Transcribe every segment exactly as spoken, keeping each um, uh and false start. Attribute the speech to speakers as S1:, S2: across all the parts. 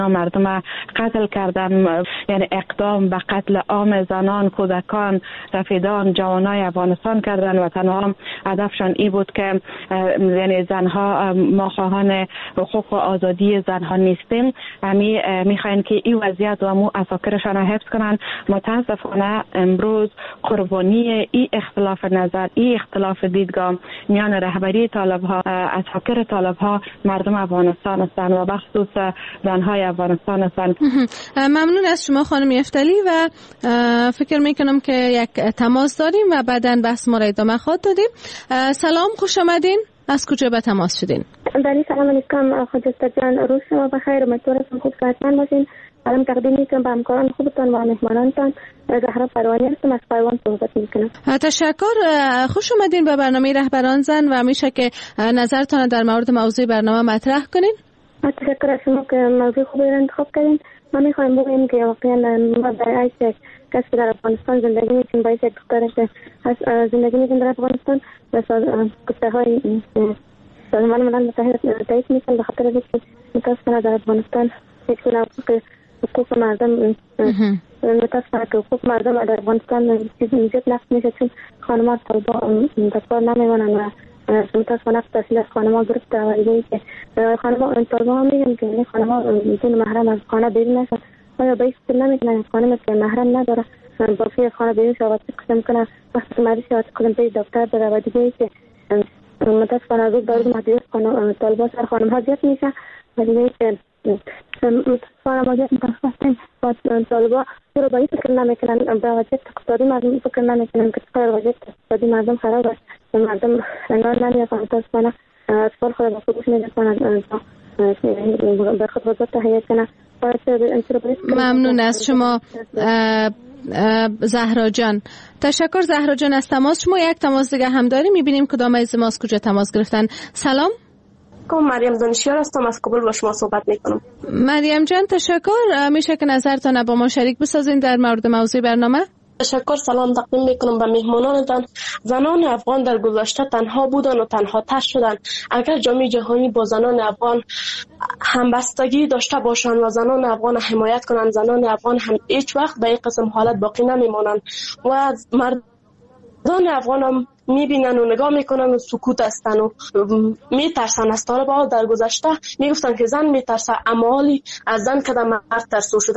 S1: مردم قتل کردن، یعنی اقدام به قتل عام زنان، کودکان، سفیدان، جوانای افغانستان کردن و تنها هدفشان این بود که یعنی زنها، ما خواهان حقوق و آزادی زنها نیستیم، می میخواین که این وضعیت و مو اساکرشان را حفظ کنن. متاسفانه امروز قربانی این اختلاف نظر، این اختلاف دیدگاه میان رهبری طالب ها، اساکر طالب ها، مردم افغانستان هستند و بخصوص زنهای افغانستان هستند.
S2: ممنون از شما خانم یفتلی و فکر میکنم که یک تماس داریم و بعداً بحث ما را ادامه خواهد دادیم. سلام، خوش آمدین. از کجا به تماس شدین؟
S3: بله، سلام علیکم خجسته جان، روز شما بخیر، امیدوارم خوب صحتمند باشین. سلام تقدیم میکنم به همکاران خوبتان و مهمانانتان. زهرا پروانی هستم، از تایوان صحبت میکنم.
S2: تشکر، خوش اومدین به برنامه رهبران زن و میشه که نظرتان در مورد موضوع برنامه مطرح کنین.
S3: تشکر از شما که موضوع خوبی را انتخاب کردین. ما میخوایم بگیم که واقعا ما برای یک کسی که در افغانستان زندگی میکنیم، باید یک دختری که زندگی میکنیم در افغانستان و گفته های سازمان ملل متحد تایید میکنم به خاطر اینکه متاسفانه در افغانستان هیچ گونه حقوق مردم متاسفانه که حقوق مردم در افغانستان چیزی نقض میشه، چون خانم‌ها طالبا دستار نمیمونن و متاسفانه تحصیل از خانم‌ها گرفته و دیگه که خانم‌ها طالبا هم میگن که خانم‌ها بدون محرم از خانه بیرون نشن. آیا باید نمیتونن از خانم که محرم نداره باقی از خانه بیرون شود قسم کنه، وقتی که مریض شود کلم به دکتر بره و دیگه که متاسفانه از دارد محدودیت طالبا سر خانم‌ها زیاد میشه و دیگه که متاسفانه ما زیاد متاسفانه و طالبا رو باید فکر نمیکنن، به وضعیت اقتصادی مردم فکر نمیکنن که چقدر وضعیت اقتصادی مردم خراب است و مردم انگار نمیافن. متاسفانه اطفال خود با خودش میرسانن بر خود وضعیت تهیه کنن.
S2: ممنون از شما زهرا جان. تشکر زهرا جان از تماس شما. یک تماس دیگه هم داریم، میبینیم کدام از ما از کجا تماس گرفتن. سلام،
S4: مریم دانشیار هستم، از کابل با شما صحبت میکنم.
S2: مریم جان تشکر، میشه که نظرتان با ما شریک بسازین در مورد موضوع برنامه؟
S4: تشکر، سلام تقدیم میکنم به مهمانانتان. زنان افغان در گذشته تنها بودن و تنها تش شدن. اگر جامعه جهانی با زنان افغان همبستگی داشته باشند و زنان افغان حمایت کنند، زنان افغان هم هیچ وقت به این قسم حالت باقی نمیمانند و مردان افغان هم میبینن و نگاه میکنن و سکوت هستن و میترسن از طالبان. در گذشته میگفتن که زن میترسه، اما حالی از زن که مرد ترسو شده.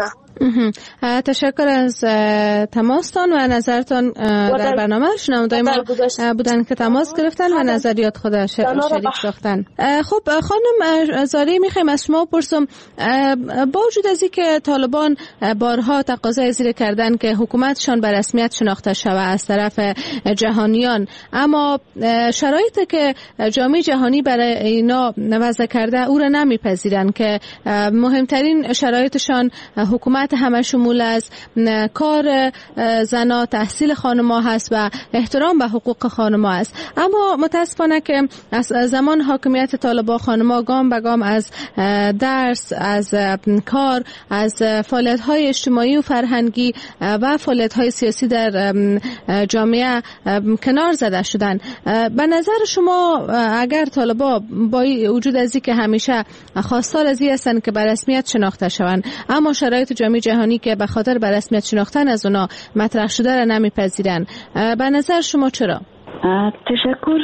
S2: تشکر از تماستان و نظرتان در, در برنامه. شنوندای ما بودن که تماس گرفتن و نظریات خود شریک ساختن. خب خانم زاری، میخوایم از شما پرسم، با وجود از اینکه طالبان بارها تقاضای زیر کردن که حکومتشان به رسمیت شناخته شود از طرف جهانیان، اما شرایطی که جامعه جهانی برای اینا وضع کرده او را نمیپذیرن که مهمترین شرایطشان حکومت همه شمول از کار زنا، تحصیل خانم‌ها هست و احترام به حقوق خانم‌ها است. اما متاسفانه که از زمان حاکمیت طالبان خانم‌ها گام به گام از درس، از کار، از فعالیت‌های اجتماعی و فرهنگی و فعالیت‌های سیاسی در جامعه کنار زده شدن. به نظر شما اگر طالبان با وجود از اینکه همیشه خواستار از این هستند که به رسمیت شناخته شوند، اما شرایط جامعه جهانی که به خاطر به رسمیت شناختن از اونا مطرح شده را نمیپذیرن، به نظر شما چرا؟
S1: تشکر.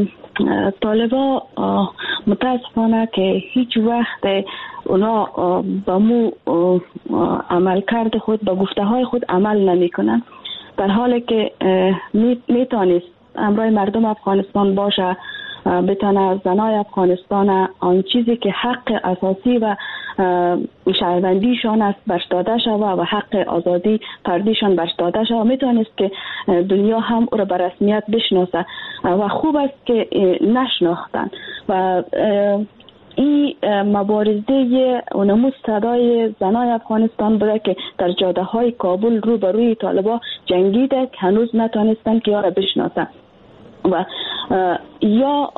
S1: طالبا متاسفانه که هیچ وقت اونا با مو عمل کرده خود، با گفته های خود عمل نمی کنن، در حالی که میتونست امرای مردم افغانستان باشه، بتانه زنای افغانستان آن چیزی که حق اساسی و شهروندیشان است برش داده شود و حق آزادی فردیشان برش داده شود، میتونست که دنیا هم او را به رسمیت بشناسه و خوب است که نشناختن و این مبارزه و نمود صدای زنای افغانستان بوده که در جاده های کابل رو به روی طالبان جنگیده که هنوز نتانستن که یا را بشناسن و یا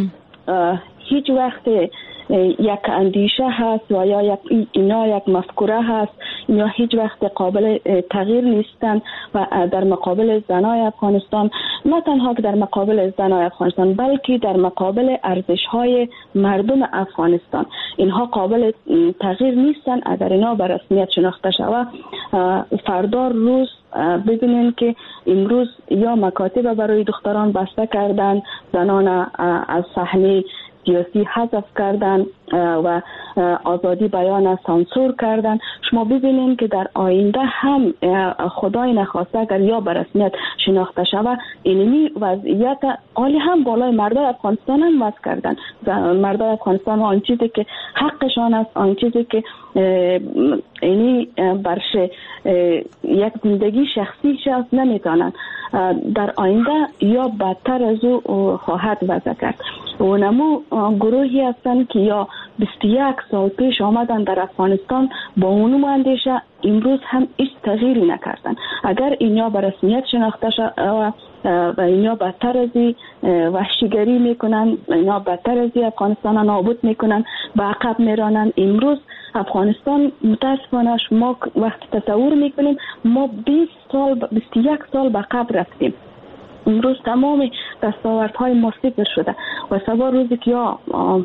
S1: هیچ وقت یک اندیشه هست و یا یک اینا یک مفکوره هست اینا هیچ وقت قابل تغییر نیستند و در مقابل زنای افغانستان، نه تنها در مقابل زنای افغانستان بلکه در مقابل ارزش‌های مردم افغانستان اینها قابل تغییر نیستند. اگر اینا به رسمیت شناخته شود، فردا روز ببینین که امروز یا مکاتب برای دختران بسته کردن، زنان از صحنه سیاسی حذف کردن و آزادی بیان سانسور کردن. شما ببینین که در آینده هم خدای نخواسته اگر یا به رسمیت شناخته شود، اینمی وضعیت عالی هم بالای مردای افغانستان هم وضع کردن. مردای افغانستان آن چیزی که حقشان است، آن چیزی که اینی برش یک زندگی شخصی شخص نمیتونن، در آینده یا بدتر از او خواهد وضع کرد. و نمو گروهی هستند که یا بیست و یک سال پیش آمدن در افغانستان با اونو اندیشه، امروز هم هیچ تغییری نکردن. اگر اینا به رسمیت شناخته شد و اینا بدتر از وحشیگری میکنن، اینا بدتر از افغانستان نابود میکنن، به عقب میرانن. امروز افغانستان متاسفانه شما وقتی تصور میکنیم ما بیست سال بیست و یک سال به عقب رفتیم. امروز تمام دستاوردهای ما صفر شده و سوار روزی که یا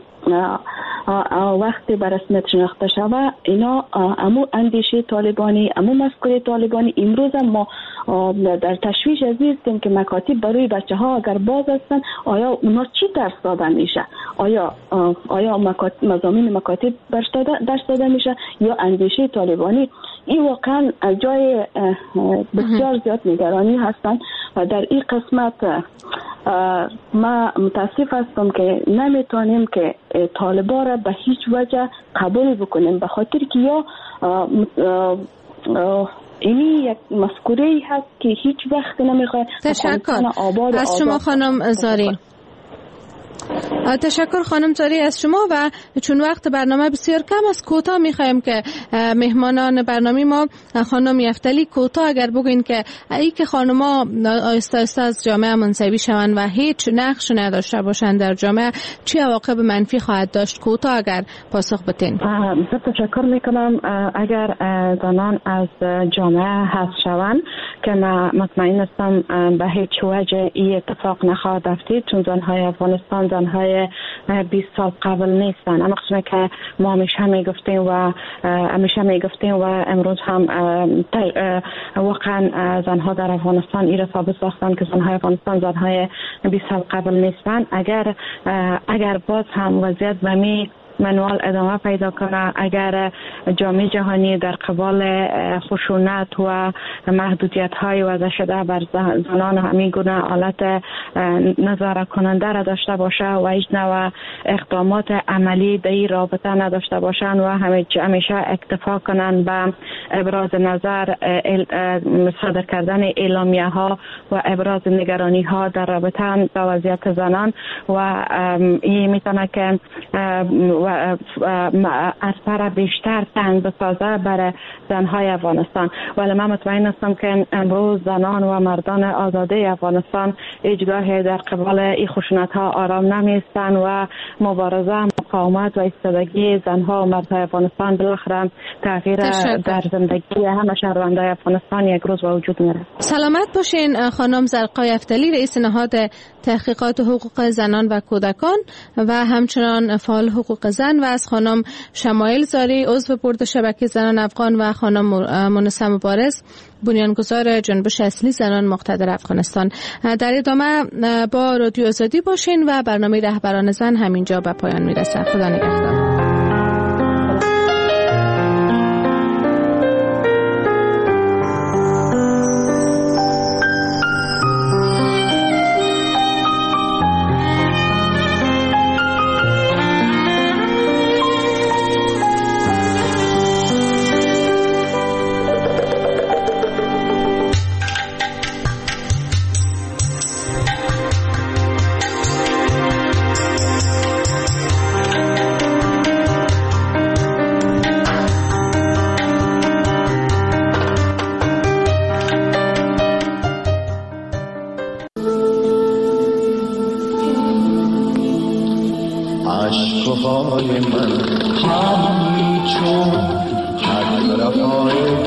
S1: وقتی به رسمیت شناخته شود، اینا امو اندیشه طالبانی، امو مفکوره طالبانی، امروز هم ما در تشویش هستیم که مکاتب برای بچه ها اگر باز هستن، آیا اونا چی درس داده میشه؟ آیا آیا مکاتب مضامین مکاتب درس داده میشه یا اندیشه طالبانی؟ این واقعا جای بسیار زیاد نگرانی هستند و در این قسمت ما متاسف هستم که نمیتونیم که طالبا را به هیچ وجه قبول بکنیم، به خاطر که یا اینی یک مفکوره هست که هیچ وقت نمیخواد.
S2: تشکر از شما خانم زاری. تشکر خانم زاری از شما. و چون وقت برنامه بسیار کم است، کوتاه میخوایم که مهمانان برنامه ما خانم یفتلی کوتاه اگر بگوین که ای که خانم‌ها آهسته آهسته از جامعه منزوی شوند و هیچ نقش نداشته باشند در جامعه، چه عواقب منفی خواهد داشت؟ کوتاه اگر پاسخ بدین.
S1: بسیار تشکر میکنم. اگر زنان از جامعه حذف شوند که من مطمئن هستم به هیچ وجه این اتفاق نخواهد افتاد، چون زنهای افغانستان زنهای بیست سال قبل نیستن. اما قسمه که ما همیشه میگفتیم و همیشه میگفتیم و امروز هم واقعا زنها در افغانستان این را ثابت ساختن که زنهای افغانستان زنهای بیست سال قبل نیستن. اگر اگر باز هم وضعیت به می منوال ادامه پیدا کنه، اگر جامعه جهانی در قبال خشونت و محدودیت های وضع شده بر زنان همین گونه حالت نظارت کننده را داشته باشه و هیچ نوع اقدامات عملی در این رابطه نداشته باشند و همیشه اکتفا کنند به ابراز نظر، صادر کردن اعلامیه ها و ابراز نگرانی ها در رابطه با وضعیت زنان و این میتونه که اثر بیشتر تنگ بسازه برای زنهای افغانستان. ولی من مطمئن هستم که امروز زنان و مردان آزاده افغانستان هیچگاه در قبال این خشونت ها آرام نمیستن و مبارزه، مقاومت و ایستادگی زنها و مردهای افغانستان بالاخره تغییر در زندگی همه شهروندان افغانستان یک روز به وجود میاره.
S2: سلامت باشین خانم زرقای یفتلی، رئیس نهاد تحقیقات حقوق زنان و کودکان و همچنان فعال حقوق زن، و از خانم شمایل زاری عضو بورد شبکه زنان افغان و خانم مونسه مبارز بنیانگذار جنبش اصلی زنان مقتدر افغانستان. در ادامه با رادیو آزادی باشین و برنامه رهبران زن همینجا به پایان میرسه. خدا نگهدار.
S5: عشقهای من همین چون هر طرفای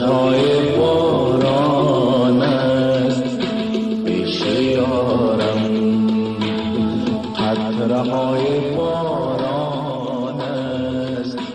S5: هوای